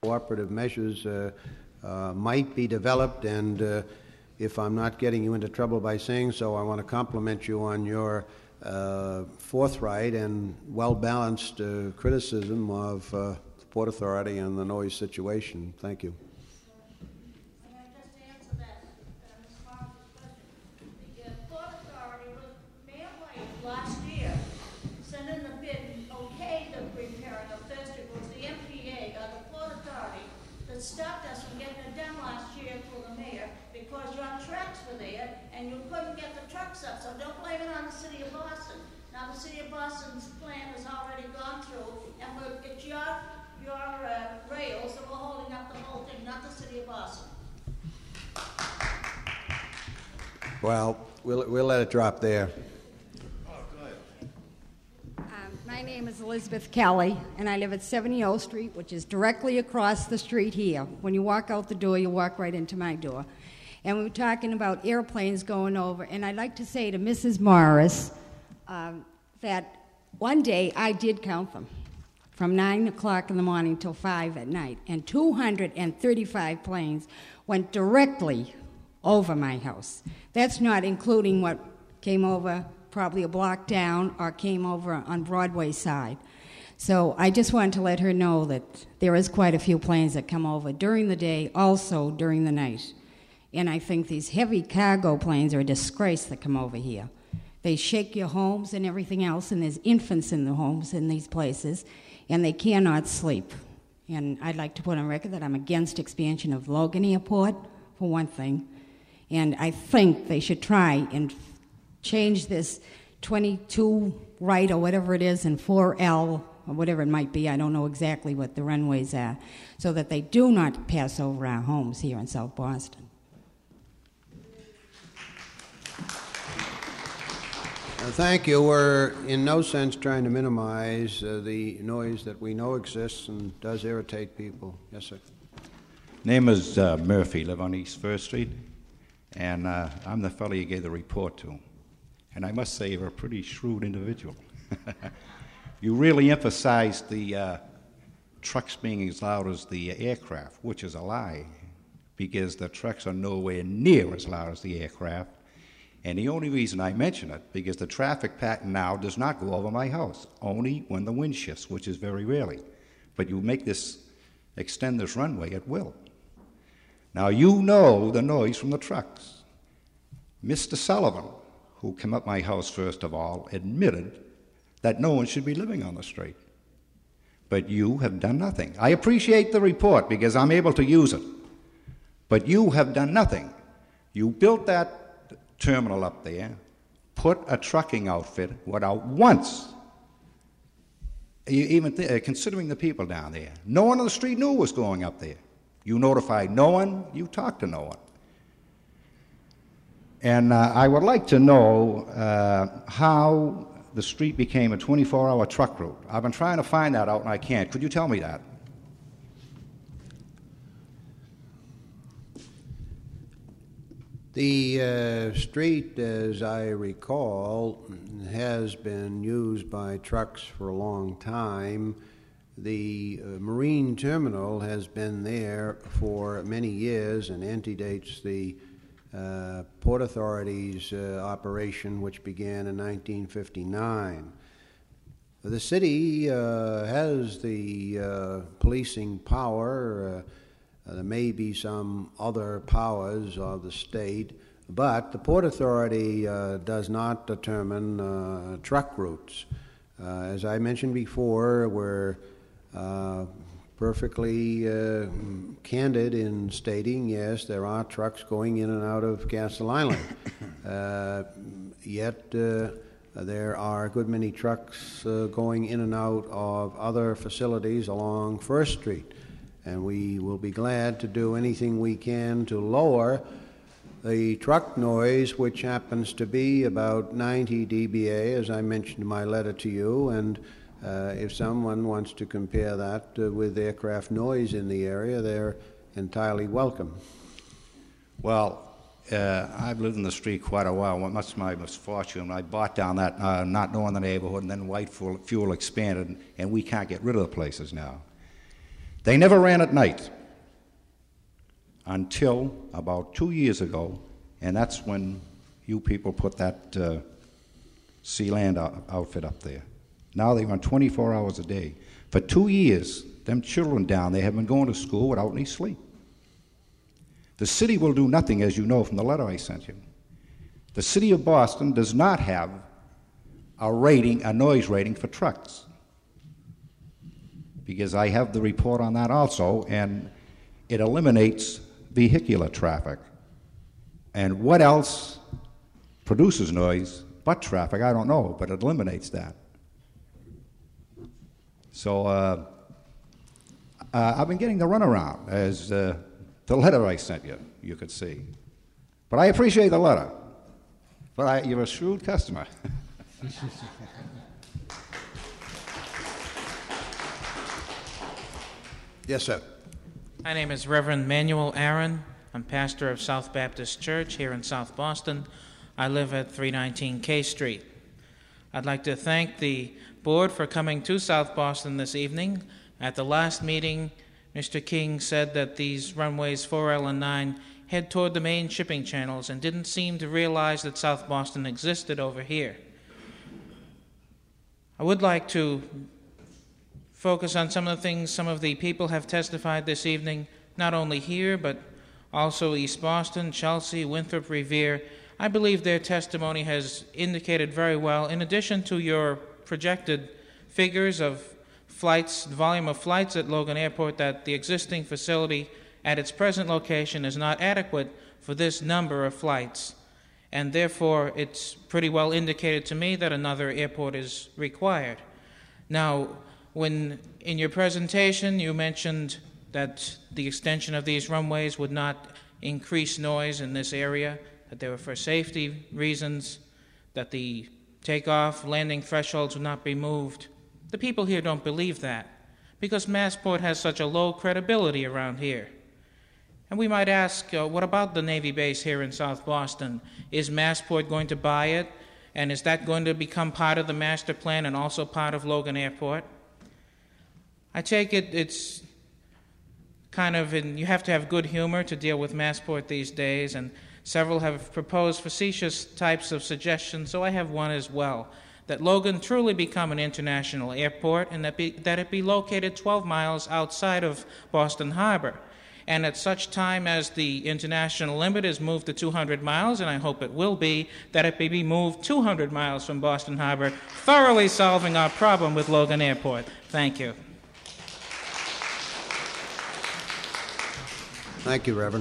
cooperative measures might be developed, and if I'm not getting you into trouble by saying so, I want to compliment you on your forthright and well-balanced criticism of the Port Authority and the noise situation. Thank you. Stopped us from getting it done last year through the mayor because your trucks were there and you couldn't get the trucks up. So don't blame it on the city of Boston. Now the city of Boston's plan has already gone through, and it's your rails that were holding up the whole thing, not the city of Boston. Well, we'll let it drop there. My name is Elizabeth Kelly, and I live at 70 O Street, which is directly across the street here. When you walk out the door, you walk right into my door. And we were talking about airplanes going over, and I'd like to say to Mrs. Morris that one day I did count them from 9 o'clock in the morning till 5 at night, and 235 planes went directly over my house. That's not including what came over probably a block down or came over on Broadway side. So I just wanted to let her know that there is quite a few planes that come over during the day, also during the night. And I think these heavy cargo planes are a disgrace that come over here. They shake your homes and everything else, and there's infants in the homes in these places, and they cannot sleep. And I'd like to put on record that I'm against expansion of Logan Airport, for one thing. And I think they should try and change this 22 right or whatever it is and 4L or whatever it might be. I don't know exactly what the runways are, so that they do not pass over our homes here in South Boston. Thank you. We're in no sense trying to minimize the noise that we know exists and does irritate people. Yes, sir. Name is Murphy, live on East First Street, and I'm the fellow you gave the report to. And I must say, you're a pretty shrewd individual. You really emphasized the trucks being as loud as the aircraft, which is a lie, because the trucks are nowhere near as loud as the aircraft. And the only reason I mention it, because the traffic pattern now does not go over my house, only when the wind shifts, which is very rarely. But you make this, extend this runway at will. Now you know the noise from the trucks. Mr. Sullivan, who came up my house first of all, admitted that no one should be living on the street. But you have done nothing. I appreciate the report because I'm able to use it. But you have done nothing. You built that terminal up there, put a trucking outfit without once even considering the people down there. No one on the street knew what was going up there. You notified no one, you talked to no one. And I would like to know how the street became a 24-hour truck route. I've been trying to find that out and I can't. Could you tell me that? The street, as I recall, has been used by trucks for a long time. The marine terminal has been there for many years and antedates the Port Authority's operation, which began in 1959. The city has the policing power. There may be some other powers of the state, but the Port Authority does not determine truck routes. As I mentioned before, we're perfectly candid in stating, yes, there are trucks going in and out of Castle Island. Yet there are a good many trucks going in and out of other facilities along First Street. And we will be glad to do anything we can to lower the truck noise, which happens to be about 90 dBA, as I mentioned in my letter to you. And if someone wants to compare that with aircraft noise in the area, they're entirely welcome. Well, I've lived in the street quite a while. Much to my misfortune, I bought down that, not knowing the neighborhood, and then White Fuel expanded, and we can't get rid of the places now. They never ran at night until about 2 years ago, and that's when you people put that Sealand outfit up there. Now they run 24 hours a day. For 2 years, them children down there have been going to school without any sleep. The city will do nothing, as you know from the letter I sent you. The city of Boston does not have a noise rating for trucks, because I have the report on that also, and it eliminates vehicular traffic. And what else produces noise but traffic, I don't know, but it eliminates that. So I've been getting the runaround, as the letter I sent you, you could see. But I appreciate the letter. But you're a shrewd customer. Yes, sir. My name is Reverend Manuel Aaron. I'm pastor of South Baptist Church here in South Boston. I live at 319 K Street. I'd like to thank the board for coming to South Boston this evening. At the last meeting, Mr. King said that these runways 4L and 9 head toward the main shipping channels and didn't seem to realize that South Boston existed over here. I would like to focus on some of the things some of the people have testified this evening, not only here, but also East Boston, Chelsea, Winthrop, Revere. I believe their testimony has indicated very well, in addition to your projected figures of flights, the volume of flights at Logan Airport, that the existing facility at its present location is not adequate for this number of flights. And therefore, it's pretty well indicated to me that another airport is required. Now, when in your presentation you mentioned that the extension of these runways would not increase noise in this area, that they were for safety reasons, that the takeoff, landing thresholds would not be moved, the people here don't believe that, because Massport has such a low credibility around here. And we might ask, what about the Navy base here in South Boston? Is Massport going to buy it? And is that going to become part of the master plan and also part of Logan Airport? I take it it's kind of, you have to have good humor to deal with Massport these days, and several have proposed facetious types of suggestions, so I have one as well, that Logan truly become an international airport and that it be located 12 miles outside of Boston Harbor. And at such time as the international limit is moved to 200 miles, and I hope it will be, that it be moved 200 miles from Boston Harbor, thoroughly solving our problem with Logan Airport. Thank you. Thank you, Reverend.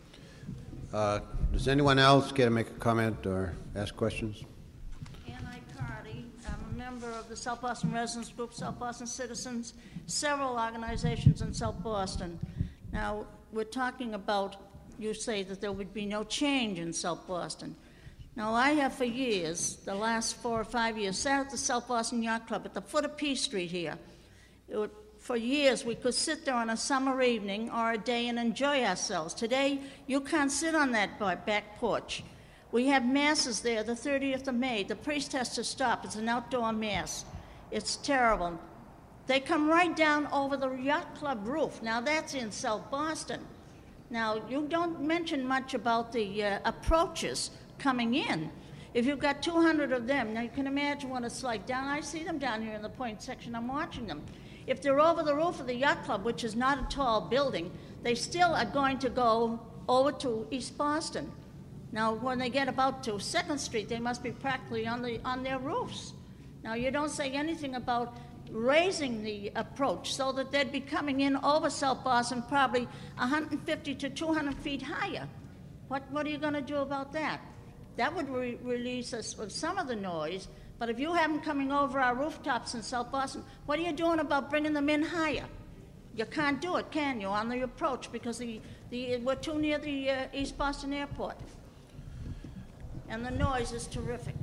Does anyone else care to make a comment or ask questions? Ann Carty. I'm a member of the South Boston Residents Group, South Boston Citizens, several organizations in South Boston. Now, we're talking about, you say that there would be no change in South Boston. Now, I have for years, the last 4 or 5 years, sat at the South Boston Yacht Club at the foot of P Street here. For years, we could sit there on a summer evening or a day and enjoy ourselves. Today, you can't sit on that back porch. We have masses there, the 30th of May. The priest has to stop. It's an outdoor mass. It's terrible. They come right down over the yacht club roof. Now, that's in South Boston. Now, you don't mention much about the approaches coming in. If you've got 200 of them, now you can imagine what it's like down. I see them down here in the point section. I'm watching them. If they're over the roof of the yacht club, which is not a tall building, they still are going to go over to East Boston. Now, when they get about to 2nd Street, they must be practically on their roofs. Now, you don't say anything about raising the approach so that they'd be coming in over South Boston probably 150 to 200 feet higher. What are you going to do about that? That would release us of some of the noise, but if you have them coming over our rooftops in South Boston, what are you doing about bringing them in higher? You can't do it, can you, on the approach, because we're too near the East Boston Airport. And the noise is terrific.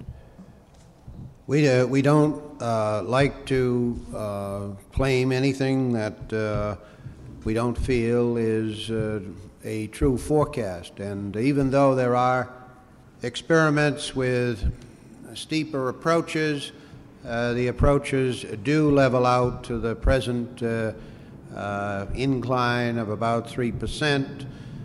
We don't like to claim anything that we don't feel is a true forecast. And even though there are experiments with steeper approaches, the approaches do level out to the present incline of about 3%,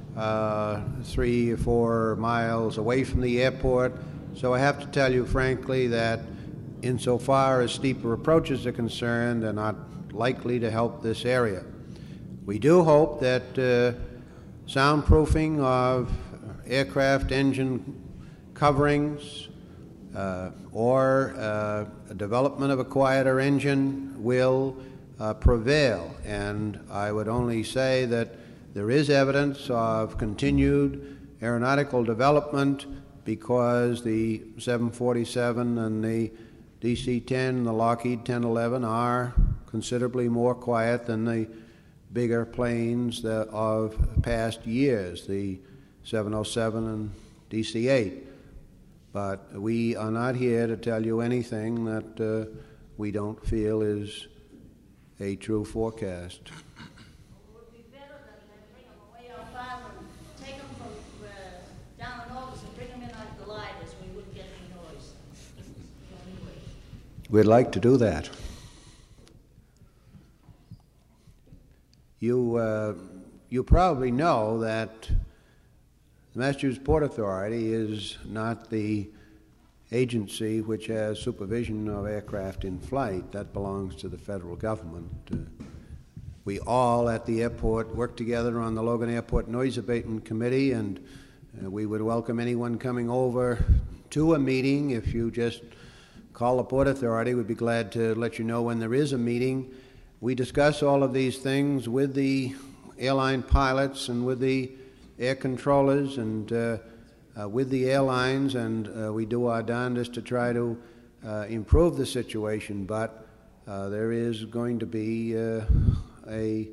3 or 4 miles away from the airport. So I have to tell you frankly that insofar as steeper approaches are concerned, they're not likely to help this area. We do hope that soundproofing of aircraft engine coverings or a development of a quieter engine will prevail. And I would only say that there is evidence of continued aeronautical development because the 747 and the DC-10, the Lockheed 1011 are considerably more quiet than the bigger planes of past years, the 707 and DC-8. But we are not here to tell you anything that we don't feel is a true forecast. It would be better than bring them away out farther and take them from down in August and bring them in on gliders. We wouldn't get any noise. So anyway. We'd like to do that. You probably know that the Massachusetts Port Authority is not the agency which has supervision of aircraft in flight. That belongs to the federal government. We all at the airport work together on the Logan Airport Noise Abatement Committee, and we would welcome anyone coming over to a meeting. If you just call the Port Authority, we'd be glad to let you know when there is a meeting. We discuss all of these things with the airline pilots and with the air controllers and with the airlines, and we do our darndest to try to improve the situation, but there is going to be a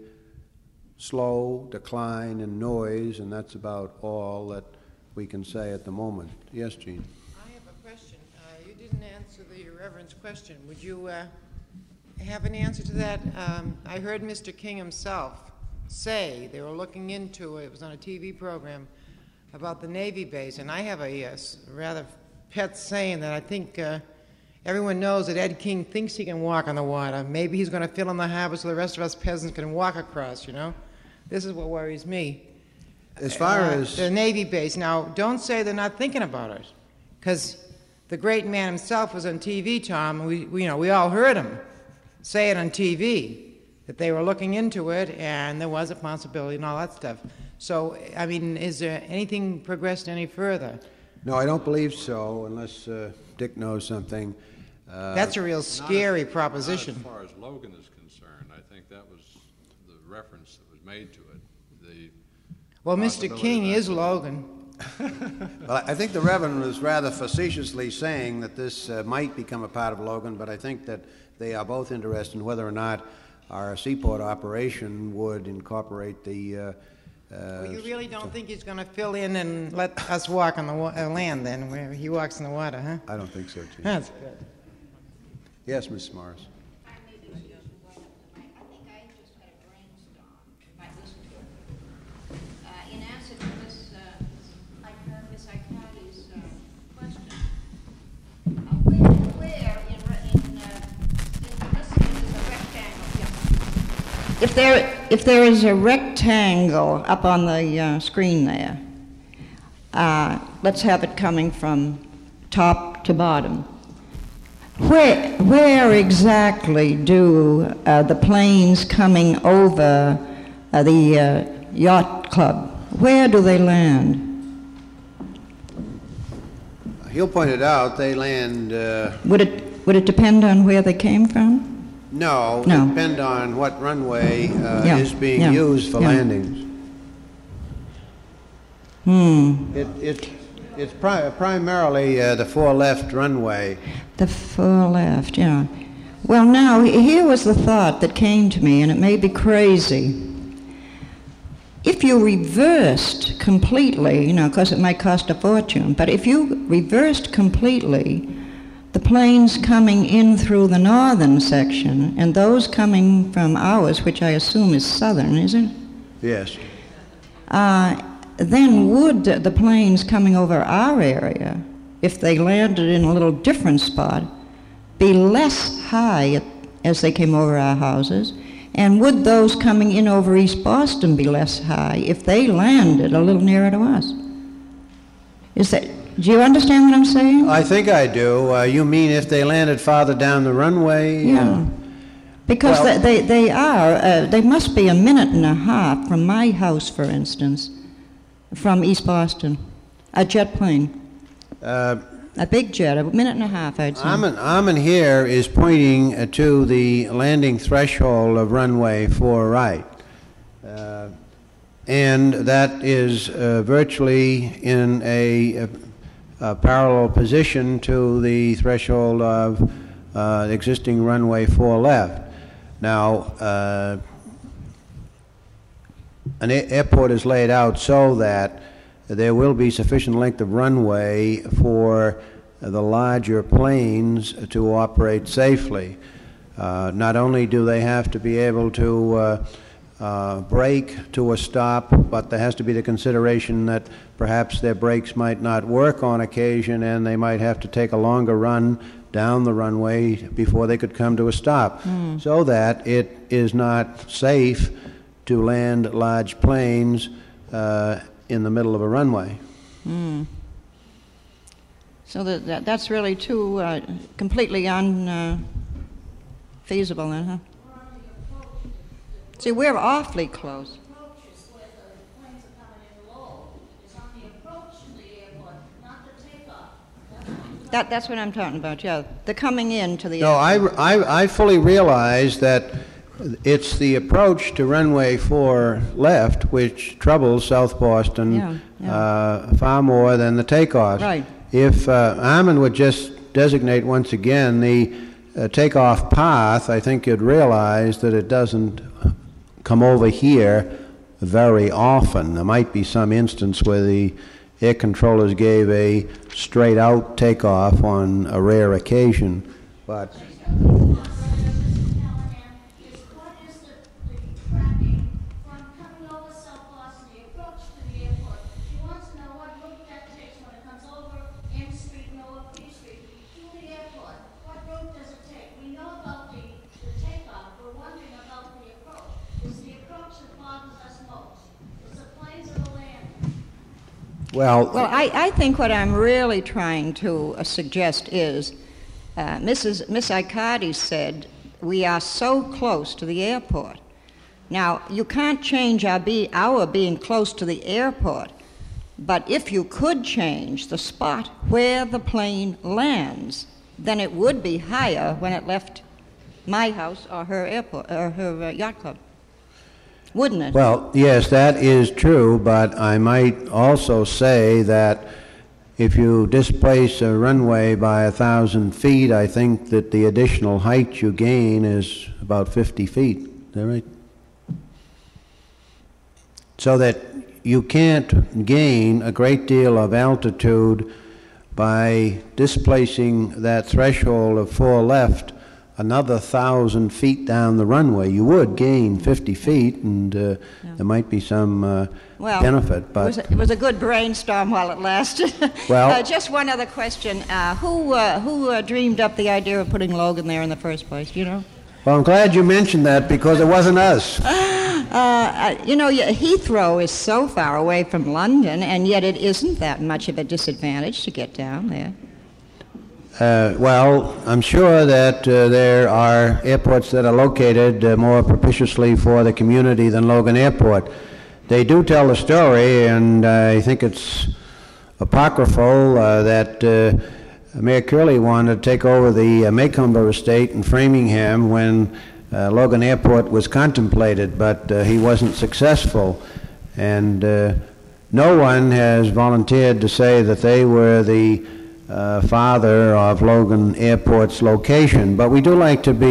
slow decline in noise, and that's about all that we can say at the moment. Yes, Gene? I have a question. You didn't answer the Reverend's question. Would you have an answer to that? I heard Mr. King himself say they were looking into it was on a TV program about the Navy base, and I have a rather pet saying that I think everyone knows that Ed King thinks he can walk on the water. Maybe he's going to fill in the harbor so the rest of us peasants can walk across, you know? This is what worries me. As far as the Navy base. Now, don't say they're not thinking about it, because the great man himself was on TV, Tom, and we all heard him say it on TV, that they were looking into it, and there was a possibility and all that stuff. So, I mean, is there anything progressed any further? No, I don't believe so, unless Dick knows something. That's a real scary proposition. Not as far as Logan is concerned. I think that was the reference that was made to it. Well, Mr. King is Logan. Well, I think the Reverend was rather facetiously saying that this might become a part of Logan, but I think that they are both interested in whether or not our seaport operation would incorporate the... Well, you really don't think he's going to fill in and let us walk on the land then, where he walks in the water, huh? I don't think so, Chief. That's good. Yes, Ms. Morris. I think I just had a brainstorm. You might listen to it. In answer to this, Miss Icari's question, where in this is a rectangle. If there is a rectangle up on the screen there, let's have it coming from top to bottom. Where exactly do the planes coming over the yacht club, where do they land? He'll point it out. They land... Would it depend on where they came from? No, No. it depends on what runway is being used for landings. It's primarily the fore left runway. The far left, yeah. Well, now, here was the thought that came to me, and it may be crazy. If you reversed completely, you know, because it might cost a fortune, but if you reversed completely the planes coming in through the northern section and those coming from ours, which I assume is southern, is it? Yes. Then would the planes coming over our area, if they landed in a little different spot, be less high as they came over our houses, And would those coming in over East Boston be less high if they landed a little nearer to us? Do you understand what I'm saying? I think I do. You mean if they landed farther down the runway? Yeah. Because Well- they must be a minute and a half from my house, for instance, from East Boston, a jet plane. A big jet, a minute and a half, I'd say. Armin here is pointing to the landing threshold of runway 4 right. And that is virtually in a parallel position to the threshold of existing runway 4 left. Now, an airport is laid out so that there will be sufficient length of runway for the larger planes to operate safely. Not only do they have to be able to brake to a stop, but there has to be the consideration that perhaps their brakes might not work on occasion and they might have to take a longer run down the runway before they could come to a stop, so that it is not safe to land large planes in the middle of a runway. So that's really too completely unfeasible then, huh? See, we're awfully close. Approaches where the planes are coming in low is on the approach to the airport, not the takeoff. That's what I'm talking about, yeah. The coming in to the No, airport. I fully realize that it's the approach to runway 4 left which troubles South Boston far more than the takeoffs. Right. If Armin would just designate once again the takeoff path, I think you'd realize that it doesn't come over here very often. There might be some instance where the air controllers gave a straight out takeoff on a rare occasion, but What is the tracking from coming over South Boston, the approach to the airport? She wants to know what route that takes when it comes over M Street, North P Street, to the airport. What route does it take? We know about the takeoff. We're wondering about the approach. It's the approach that bothers us most. It's the planes that are landing. Well, I think what I'm really trying to suggest is, Miss Icardi said, we are so close to the airport. Now, you can't change our being close to the airport, but if you could change the spot where the plane lands, then it would be higher when it left my house or her airport or her yacht club, wouldn't it? well, yes, that is true, but I might also say that if you displace a runway by 1,000 feet, I think that the additional height you gain is about 50 feet. Is that right? So that you can't gain a great deal of altitude by displacing that threshold of 4 left another 1,000 feet down the runway. You would gain 50 feet, and there might be some benefit. But it was a good brainstorm while it lasted. Well- just one other question: who dreamed up the idea of putting Logan there in the first place? Do you know? well, I'm glad you mentioned that because it wasn't us. Heathrow is so far away from London, and yet it isn't that much of a disadvantage to get down there. Well, I'm sure that there are airports that are located more propitiously for the community than Logan Airport. They do tell the story, and I think it's apocryphal that Mayor Curley wanted to take over the Maycomber estate in Framingham when Logan Airport was contemplated, but he wasn't successful. And no one has volunteered to say that they were the father of Logan Airport's location, but we do like to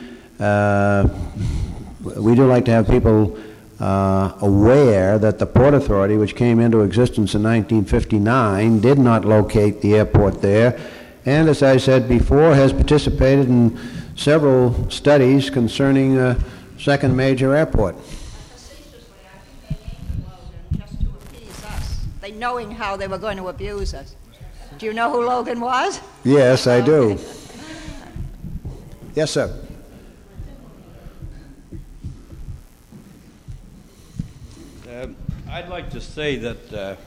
have people aware that the Port Authority, which came into existence in 1959, did not locate the airport there, and as I said before, has participated in several studies concerning a second major airport. Facetiously, I think they named Logan just to appease us, they knowing how they were going to abuse us. Do you know who Logan was? Yes, I do. Yes, sir. I'd like to say that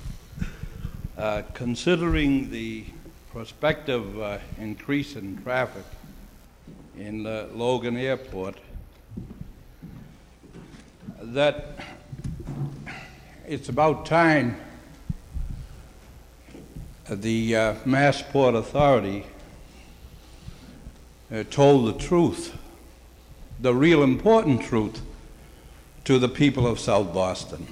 considering the prospective increase in traffic in Logan Airport, that it's about time the Massport Authority told the truth, the real important truth, to the people of South Boston,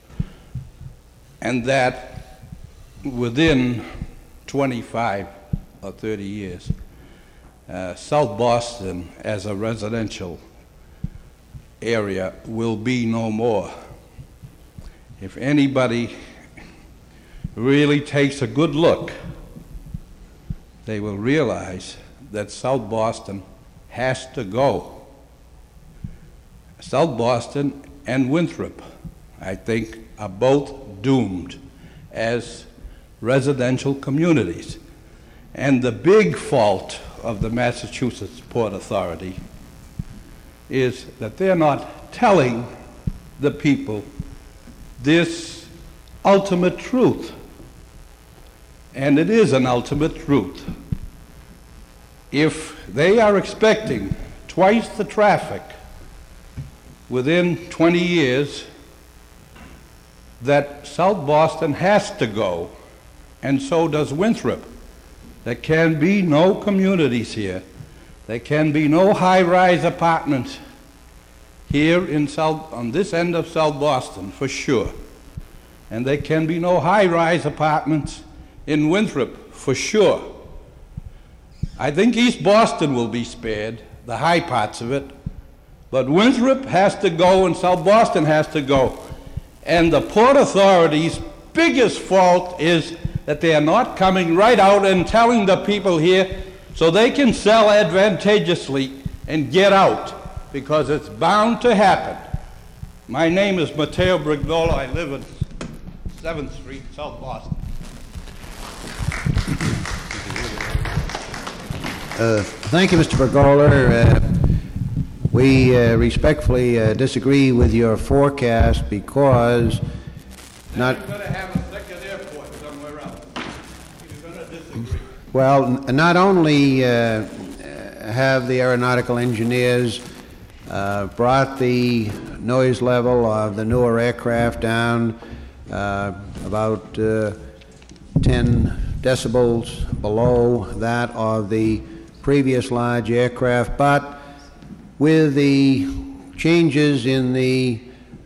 and that within 25 or 30 years, South Boston as a residential area will be no more. If anybody really takes a good look, they will realize that South Boston has to go. South Boston and Winthrop, I think, are both doomed as residential communities. And the big fault of the Massachusetts Port Authority is that they're not telling the people this ultimate truth. And it is an ultimate truth. If they are expecting twice the traffic within 20 years, that South Boston has to go, and so does Winthrop. There can be no communities here. There can be no high-rise apartments here on this end of South Boston, for sure. And there can be no high-rise apartments in Winthrop, for sure. I think East Boston will be spared, the high parts of it, but Winthrop has to go and South Boston has to go. And the Port Authority's biggest fault is that they are not coming right out and telling the people here so they can sell advantageously and get out, because it's bound to happen. My name is Matteo Brignola. I live at 7th Street, South Boston. Thank you, Mr. Bergola. We respectfully disagree with your forecast because not. You're going to have a second airport somewhere else. You're going to disagree. Well, not only have the aeronautical engineers brought the noise level of the newer aircraft down about 10 decibels below that of the previous large aircraft, but with the changes in the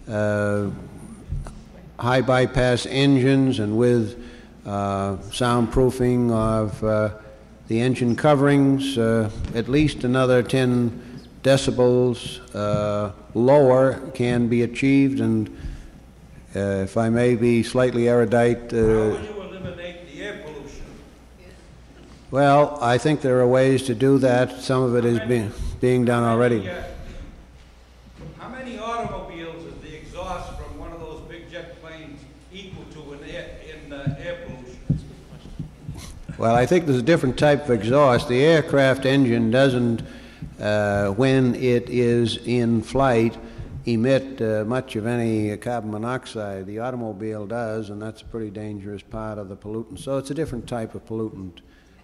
high bypass engines and with soundproofing of the engine coverings, at least another 10 decibels lower can be achieved. And if I may be slightly erudite, how will you eliminate the air pollution? Well, I think there are ways to do that. Some of it is being done already. How many automobiles is the exhaust from one of those big jet planes equal to in air pollution? Well, I think there's a different type of exhaust. The aircraft engine doesn't, when it is in flight, emit much of any carbon monoxide. The automobile does, and that's a pretty dangerous part of the pollutant. So it's a different type of pollutant.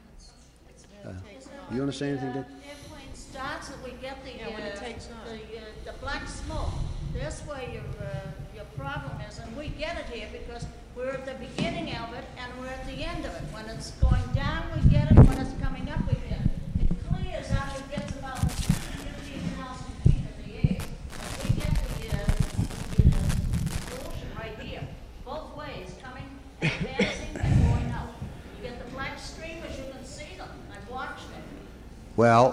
You want to say anything, Dick? Airplane starts and we get the black smoke. That's where your problem is, and we get it here because we're at the beginning of it and we're at the end of it. When it's going down, we get it. When it's coming up, we get it. It clears out. It gets about 15,000 feet in the air. We get the pollution right here, both ways, coming, advancing, and going out. You get the black streamers. You can see them. I've watched them. Well,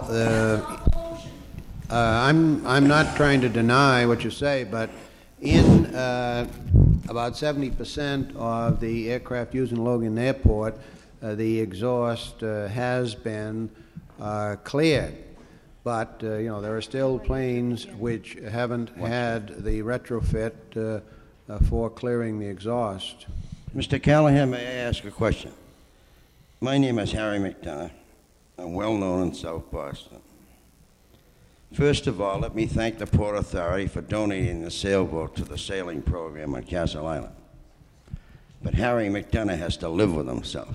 I'm not trying to deny what you say, but in about 70% of the aircraft used in Logan Airport, the exhaust has been cleared. But there are still planes which haven't had the retrofit for clearing the exhaust. Mr. Callahan, may I ask a question? My name is Harry McDonough. I'm well known in South Boston. First of all, let me thank the Port Authority for donating the sailboat to the sailing program on Castle Island. But Harry McDonough has to live with himself.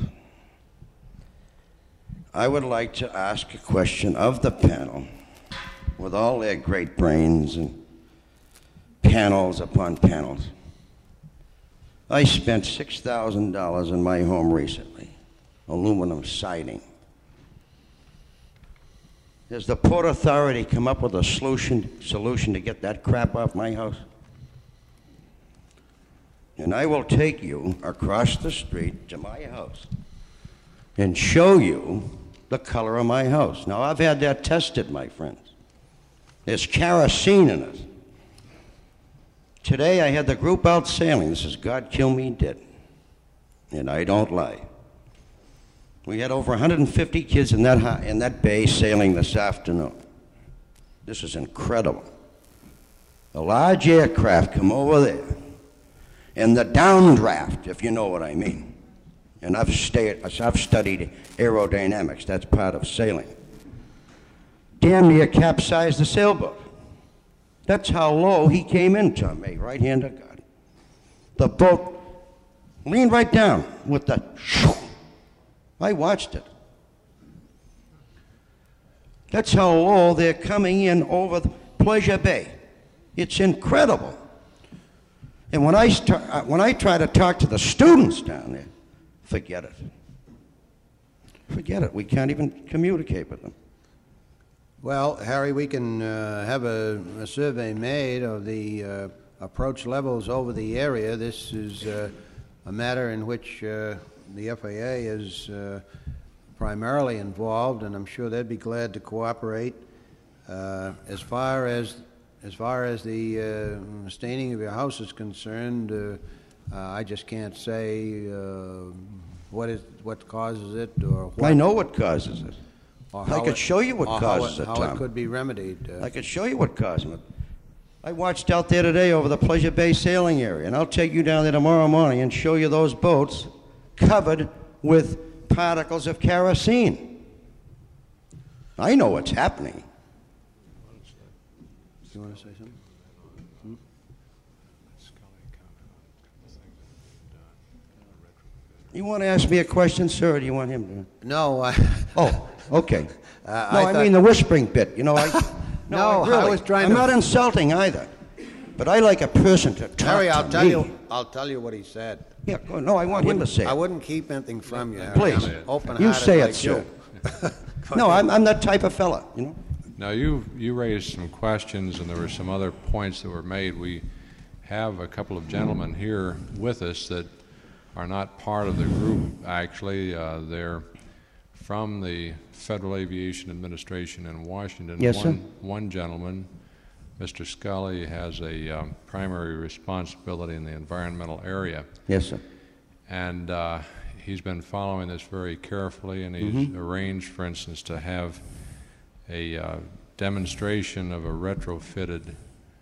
I would like to ask a question of the panel, with all their great brains and panels upon panels. I spent $6,000 in my home recently, aluminum siding. Has the Port Authority come up with a solution to get that crap off my house? And I will take you across the street to my house and show you the color of my house. Now, I've had that tested, my friends. There's kerosene in it. Today, I had the group out sailing. This is God Kill Me Dead. And I don't lie. We had over 150 kids in that bay sailing this afternoon. This is incredible. A large aircraft come over there, and the downdraft, if you know what I mean. And I've studied aerodynamics. That's part of sailing. Damn near capsized the sailboat. That's how low he came into me, right hand of God. The boat leaned right down with the shoo. I watched it. That's how low they're coming in over the Pleasure Bay. It's incredible. And when I try to talk to the students down there, forget it. Forget it. We can't even communicate with them. Well, Harry, we can have a survey made of the approach levels over the area. This is a matter in which the FAA is primarily involved, and I'm sure they'd be glad to cooperate. As far as the staining of your house is concerned, I just can't say what causes it or what. I know what causes it. I could show you what causes it, Tom. How it could be remedied. I could show you what causes it. I watched out there today over the Pleasure Bay sailing area, and I'll take you down there tomorrow morning and show you those boats covered with particles of kerosene. I know what's happening. You want to say something? You want to ask me a question, sir, or do you want him to? No. Oh, okay. I mean the whispering bit. You know, No, really, I was trying I'm to. not insulting either, but I like a person to talk Harry, to I'll tell you what he said. Yeah, no, I want him to say it. I wouldn't keep anything from you, Harry. Please, I'm open-hearted you say it, like sir. you. No, I'm that type of fella, you know. Now, you raised some questions, and there were some other points that were made. We have a couple of gentlemen here with us that are not part of the group, actually. They're from the Federal Aviation Administration in Washington. Yes, sir. One gentleman, Mr. Scully, has a primary responsibility in the environmental area. Yes, sir. And he's been following this very carefully, and he's arranged, for instance, to have a demonstration of a retrofitted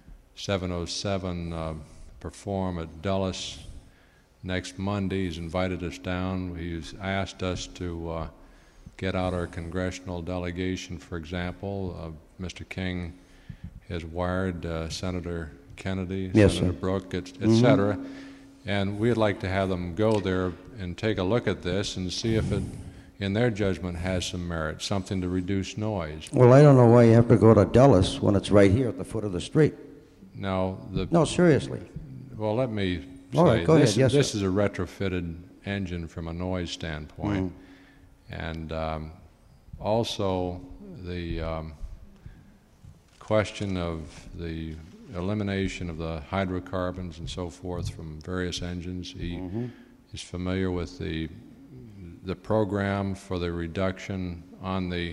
707 perform at Dulles next Monday. He's invited us down. He's asked us to get out our congressional delegation, for example. Mr. King has wired Senator Kennedy, yes, Senator sir. Brooke, et cetera. And we'd like to have them go there and take a look at this and see if it, in their judgment, has some merit, something to reduce noise. Well, I don't know why you have to go to Dulles when it's right here at the foot of the street. Now, No, seriously. well, let me All say, right, go ahead. Yes, this sir. is a retrofitted engine from a noise standpoint. And also the question of the elimination of the hydrocarbons and so forth from various engines. He is familiar with the program for the reduction on the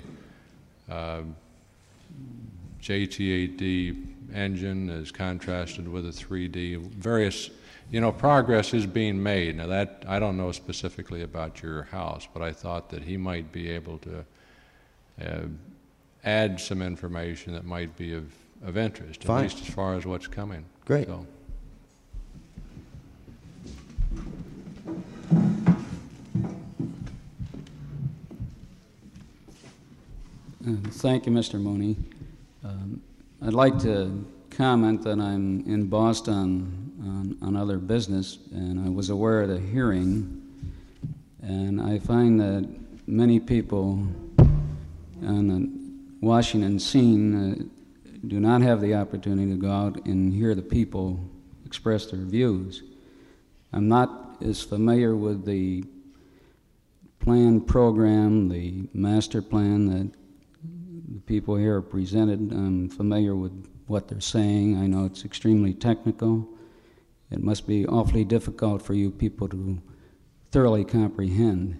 JT8D engine as contrasted with a 3D. Various, progress is being made. Now that, I don't know specifically about your house, but I thought that he might be able to add some information that might be of interest, Fine. at least as far as what's coming. Great. So. Thank you, Mr. Mooney. I'd like to comment that I'm in Boston on other business, and I was aware of the hearing, and I find that many people on the Washington scene do not have the opportunity to go out and hear the people express their views. I'm not as familiar with the plan program, the master plan that the people here have presented. I'm familiar with what they're saying. I know it's extremely technical. It must be awfully difficult for you people to thoroughly comprehend.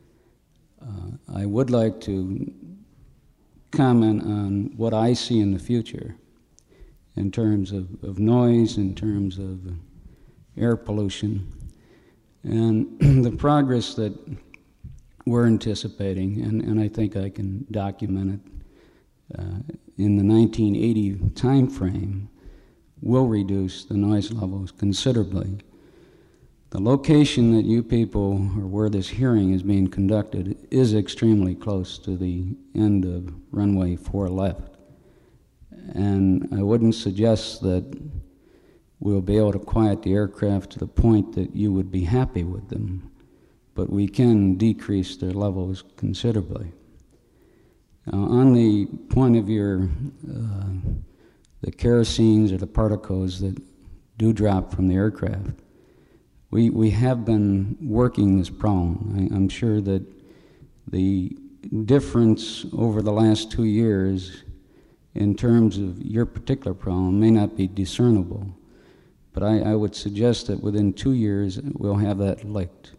I would like to comment on what I see in the future in terms of noise, in terms of air pollution, and the progress that we're anticipating, and I think I can document it, in the 1980 time frame will reduce the noise levels considerably. The location that you people, or where this hearing is being conducted, is extremely close to the end of runway 4 left. And I wouldn't suggest that we'll be able to quiet the aircraft to the point that you would be happy with them, but we can decrease their levels considerably. On the point of your, the kerosenes or the particles that do drop from the aircraft, we have been working this problem. I'm sure that the difference over the last 2 years in terms of your particular problem may not be discernible, but I would suggest that within 2 years we'll have that licked.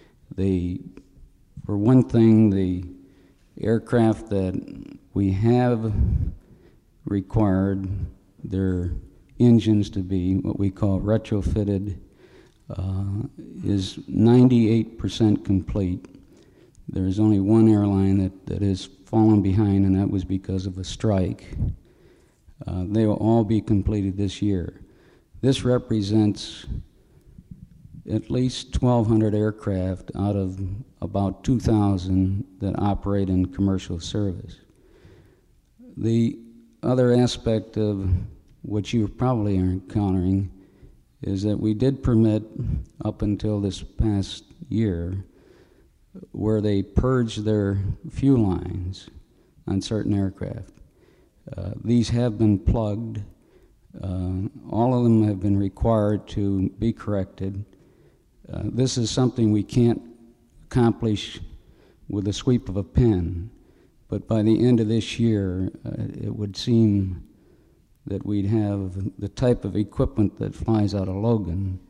For one thing, the aircraft that we have required their engines to be what we call retrofitted is 98% complete. There's only one airline that has fallen behind, and that was because of a strike. They will all be completed this year. This represents at least 1,200 aircraft out of about 2,000 that operate in commercial service. The other aspect of what you probably are encountering is that we did permit, up until this past year, where they purged their fuel lines on certain aircraft. These have been plugged. All of them have been required to be corrected. This is something we can't accomplish with a sweep of a pen, but by the end of this year, it would seem that we'd have the type of equipment that flies out of Logan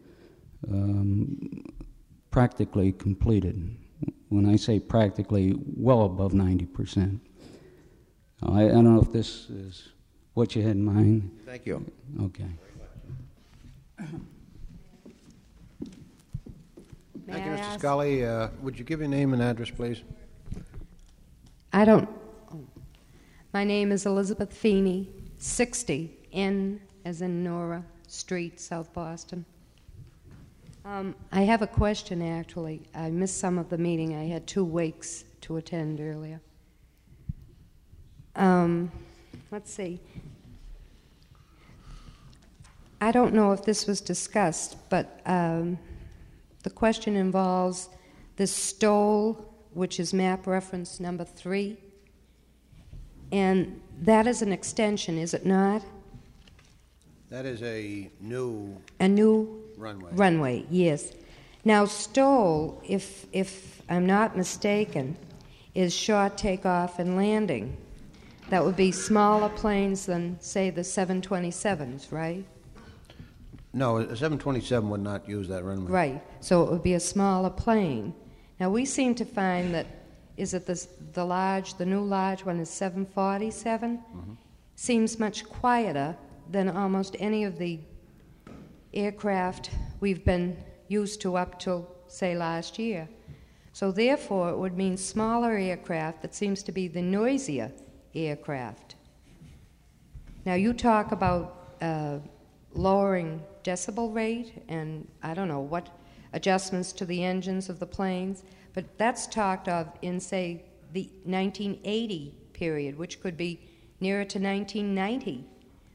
practically completed. When I say practically, well above 90%. I don't know if this is what you had in mind. Thank you. Okay. Thank you, Mr. Scully. Would you give your name and address, please? My name is Elizabeth Feeney, 60 N as in Nora Street, South Boston. I have a question, actually. I missed some of the meeting. I had 2 wakes to attend earlier. Let's see. I don't know if this was discussed, but the question involves the Stoll, which is map reference number 3, and that is an extension, is it not? That is a new runway. Runway, yes. Now, Stoll, if I'm not mistaken, is short takeoff and landing. That would be smaller planes than, say, the 727s, right? No, a 727 would not use that runway. Right. So it would be a smaller plane. Now, we seem to find that, is it the new large one is 747? Mm-hmm. Seems much quieter than almost any of the aircraft we've been used to up till, say, last year. So therefore, it would mean smaller aircraft that seems to be the noisier aircraft. Now, you talk about lowering decibel rate and, I don't know, what adjustments to the engines of the planes, but that's talked of in, say, the 1980 period, which could be nearer to 1990.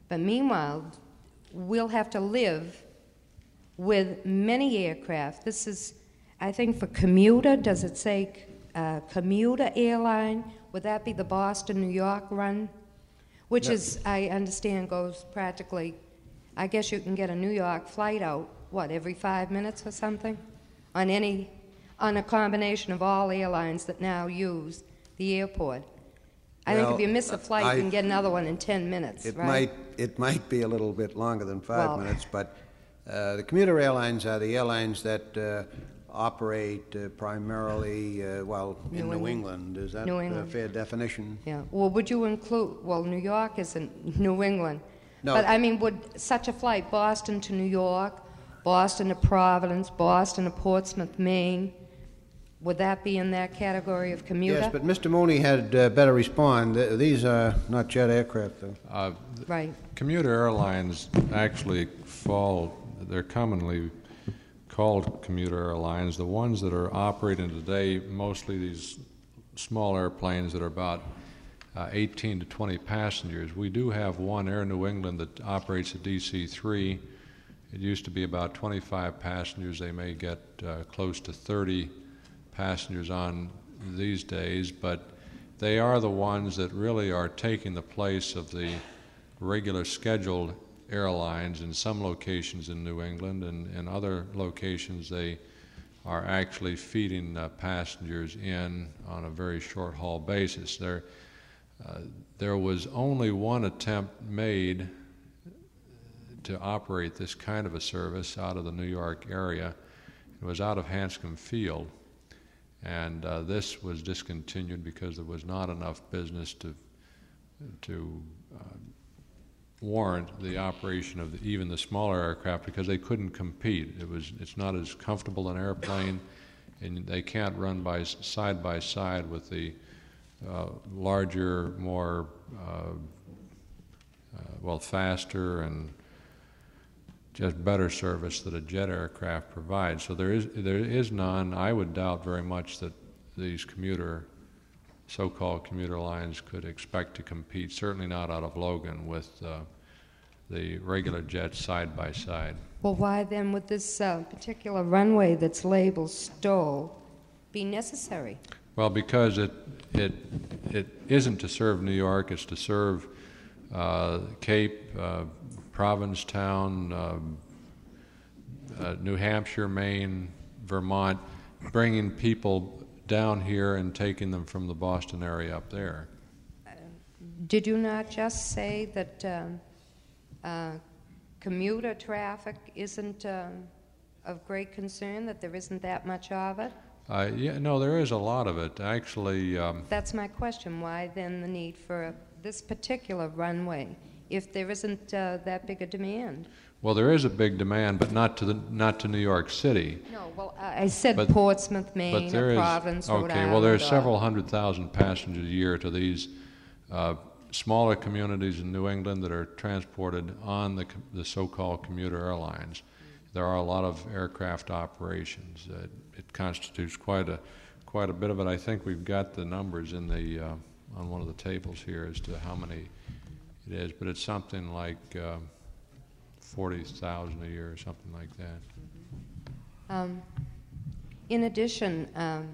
But meanwhile, we'll have to live with many aircraft. This is, I think, for commuter. Does it say commuter airline? Would that be the Boston, New York run? Which is, I understand, goes practically, I guess you can get a New York flight out, what, every 5 minutes or something? On a combination of all airlines that now use the airport. I think if you miss a flight, you can get another one in 10 minutes, right? It might be a little bit longer than 5 minutes, but the commuter airlines are the airlines that operate primarily, in New England. Is that a fair definition? Yeah. Well, would you include, New York isn't New England. No. But, I mean, would such a flight, Boston to New York, Boston to Providence, Boston to Portsmouth, Maine, would that be in that category of commuter? Yes, but Mr. Mooney had better respond. These are not jet aircraft, though. Right. Commuter airlines actually they're commonly called commuter airlines. The ones that are operating today, mostly these small airplanes that are about 18 to 20 passengers. We do have one, Air New England, that operates a DC-3. It used to be about 25 passengers. They may get close to 30 passengers on these days, but they are the ones that really are taking the place of the regular scheduled airlines in some locations in New England, and in other locations they are actually feeding passengers in on a very short haul basis. There was only one attempt made to operate this kind of a service out of the New York area. It was out of Hanscom Field, and this was discontinued because there was not enough business to warrant the operation of even the smaller aircraft, because they couldn't compete. It's not as comfortable an airplane, and they can't run side by side with the larger, more faster and just better service that a jet aircraft provides. So there is none. I would doubt very much that these so-called commuter lines could expect to compete, certainly not out of Logan, with the regular jets side by side. Well, why then would this particular runway that's labeled Stoll be necessary? Well, because it isn't to serve New York, it's to serve Cape, Provincetown, New Hampshire, Maine, Vermont, bringing people down here and taking them from the Boston area up there. Did you not just say that commuter traffic isn't of great concern, that there isn't that much of it? No, there is a lot of it. Actually... That's my question. Why then the need for this particular runway if there isn't that big a demand? Well, there is a big demand, but not to New York City. No, well, I said Portsmouth, Maine, or Providence, Rhode Island. Well, there are several 100,000 passengers a year to these smaller communities in New England that are transported on the so-called commuter airlines. There are a lot of aircraft operations. It constitutes quite a bit of it. I think we've got the numbers in on one of the tables here as to how many it is, but it's something like 40,000 a year or something like that. In addition,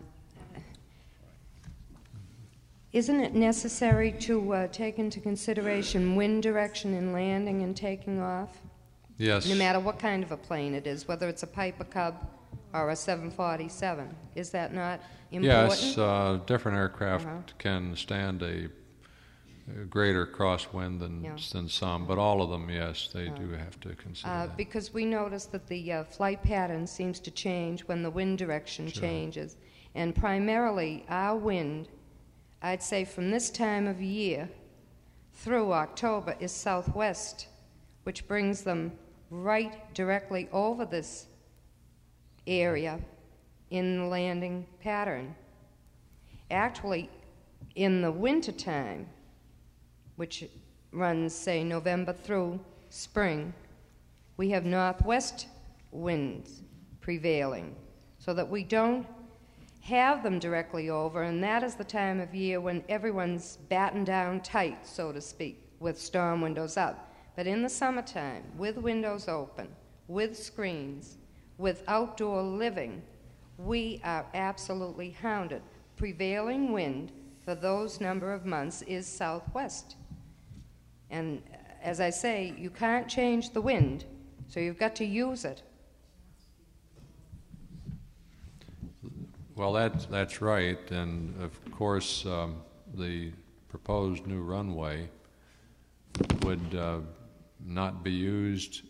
isn't it necessary to take into consideration wind direction in landing and taking off? Yes. No matter what kind of a plane it is, whether it's a Piper Cub or a 747. Is that not important? Yes, different aircraft can stand a greater crosswind than some, but all of them, yes, they do have to consider that. Because we notice that the flight pattern seems to change when the wind direction changes. And primarily our wind, I'd say from this time of year through October, is southwest, which brings them right directly over this area in the landing pattern. Actually, in the wintertime, which runs, say, November through spring, we have northwest winds prevailing, so that we don't have them directly over, and that is the time of year when everyone's battened down tight, so to speak, with storm windows up. But in the summertime, with windows open, with screens, with outdoor living, we are absolutely hounded. Prevailing wind for those number of months is southwest. And as I say, you can't change the wind, so you've got to use it. Well, that's right, and of course the proposed new runway would not be used,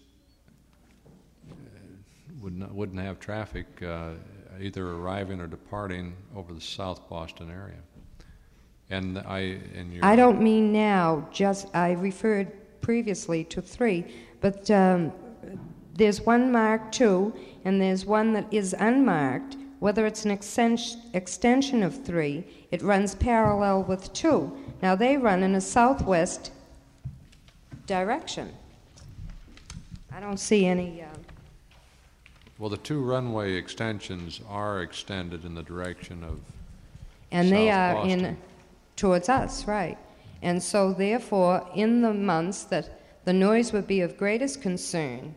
wouldn't have traffic either arriving or departing over the South Boston area. And I don't mean now, I referred previously to 3, but there's one marked 2, and there's one that is unmarked. Whether it's an extension of 3, it runs parallel with 2. Now they run in a southwest direction. I don't see any... Well, the 2 runway extensions are extended in the direction of and South they are Boston. Towards us, right. And so therefore, in the months that the noise would be of greatest concern...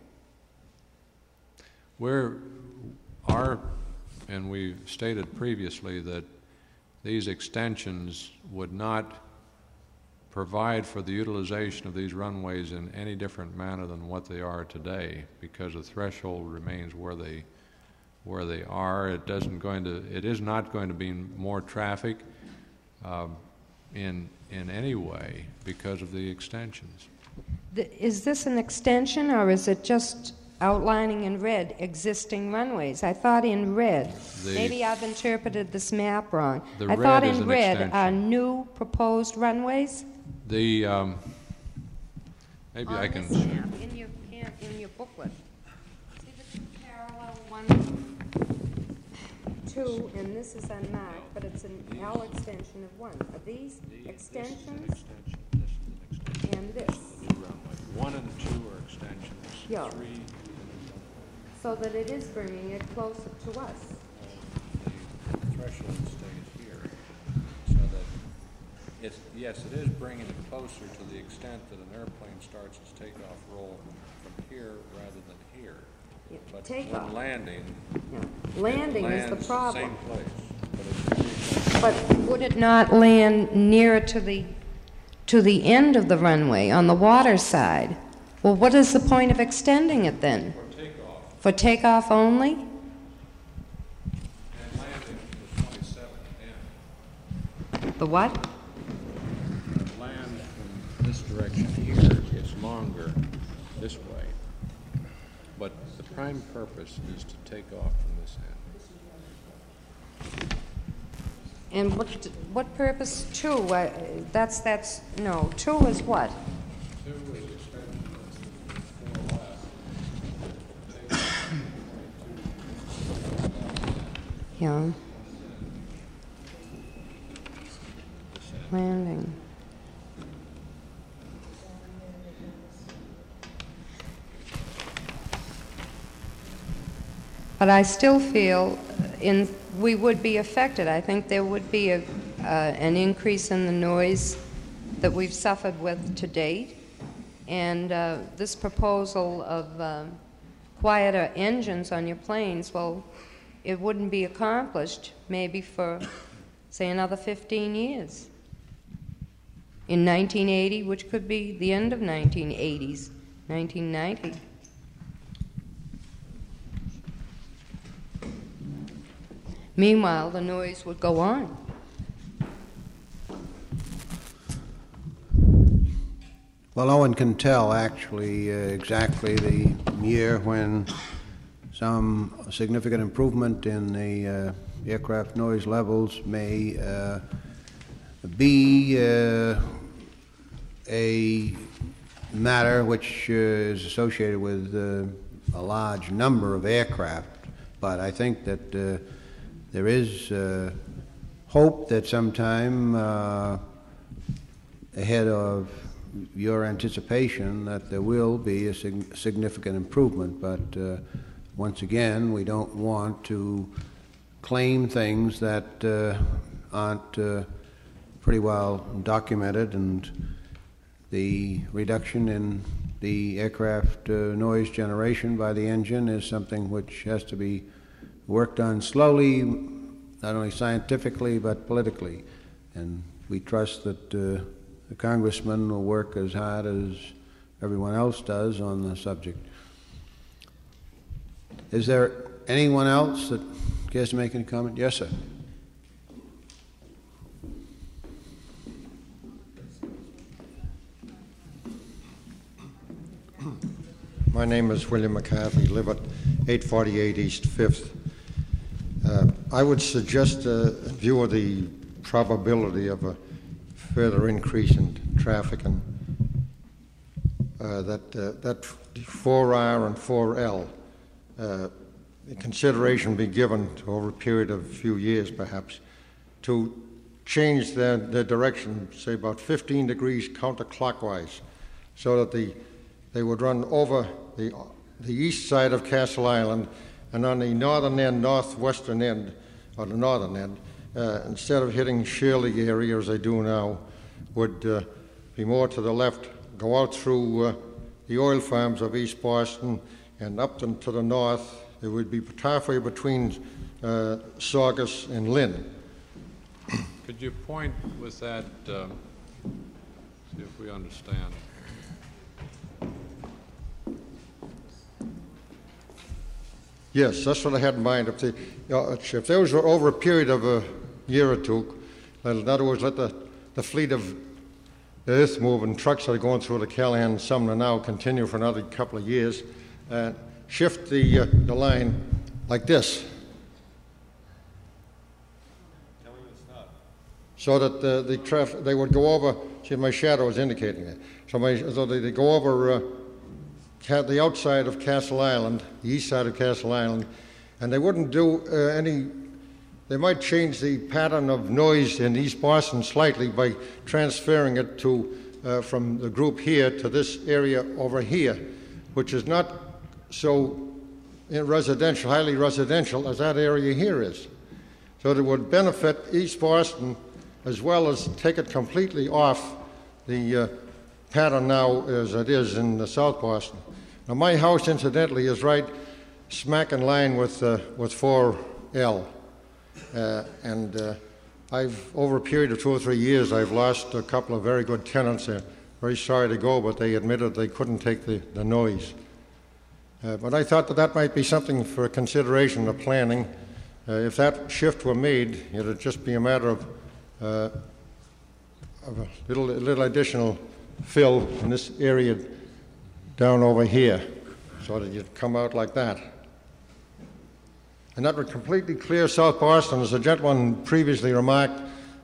And we stated previously that these extensions would not provide for the utilization of these runways in any different manner than what they are today, because the threshold remains where they are. It is not going to be more traffic in any way because of the extensions. Is this an extension, or is it just outlining in red existing runways? I thought in red. Maybe I've interpreted this map wrong. I thought in red are new proposed runways. Maybe on I can. This map, in your booklet. See the 2 parallel 1, 2, and this is unmarked, but it's an L extension of 1. Are these extensions? And this. 1 and 2 are extensions. Yeah. 3. So that it is bringing it closer to us. The threshold stays here, so that yes, it is bringing it closer to the extent that an airplane starts its takeoff roll from here rather than here. Yeah, But takeoff. when landing, Landing it is the lands problem. Same place, But would it not land nearer to the end of the runway on the water side? Well, what is the point of extending it then? For takeoff only? And landing is 27 N. The what? Land from this direction here is longer this way, but the prime purpose is to take off from this end. And what purpose 2? 2 is what? 2 is extension of 4 left. Yeah. Landing. But I still feel we would be affected. I think there would be an increase in the noise that we've suffered with to date. And this proposal of quieter engines on your planes, well, it wouldn't be accomplished maybe for, say, another 15 years. In 1980, which could be the end of 1980s, 1990. Meanwhile, the noise would go on. Well, no one can tell actually exactly the year when some significant improvement in the aircraft noise levels may be a matter which is associated with a large number of aircraft. But I think that there is hope that sometime ahead of your anticipation that there will be a significant improvement. But once again, we don't want to claim things that aren't pretty well documented, and the reduction in the aircraft noise generation by the engine is something which has to be worked on slowly, not only scientifically but politically. And we trust that the congressman will work as hard as everyone else does on the subject. Is there anyone else that cares to make any comment? Yes, sir. My name is William McCarthy, live at 848 East 5th. I would suggest, in view of the probability of a further increase in traffic, and that 4R and 4L, consideration be given over a period of a few years, perhaps, to change their direction, say about 15 degrees counterclockwise, so that they would run over the east side of Castle Island, and on the northern end, northwestern end, or the northern end, instead of hitting Shirley area as they do now, would be more to the left, go out through the oil farms of East Boston and up to the north. It would be halfway between Saugus and Lynn. Could you point with that, see if we understand. Yes, that's what I had in mind. If there was over a period of a year or two, in other words, let the fleet of earth-moving trucks that are going through the Callahan and Sumner now continue for another couple of years, shift the line like this, so that the traffic, they would go over. See, my shadow is indicating it. So they go over the outside of Castle Island, the east side of Castle Island, and they wouldn't do they might change the pattern of noise in East Boston slightly by transferring it to from the group here to this area over here, which is not so residential, highly residential as that area here is. So it would benefit East Boston as well as take it completely off the pattern now as it is in the South Boston. Now my house, incidentally, is right smack in line with 4L. And I've, over a period of 2 or 3 years, I've lost a couple of very good tenants. They're very sorry to go, but they admitted they couldn't take the noise. But I thought that might be something for consideration of planning. If that shift were made, it would just be a matter of a little additional fill in this area down over here, so that you'd come out like that. And that would completely clear South Boston. As the gentleman previously remarked,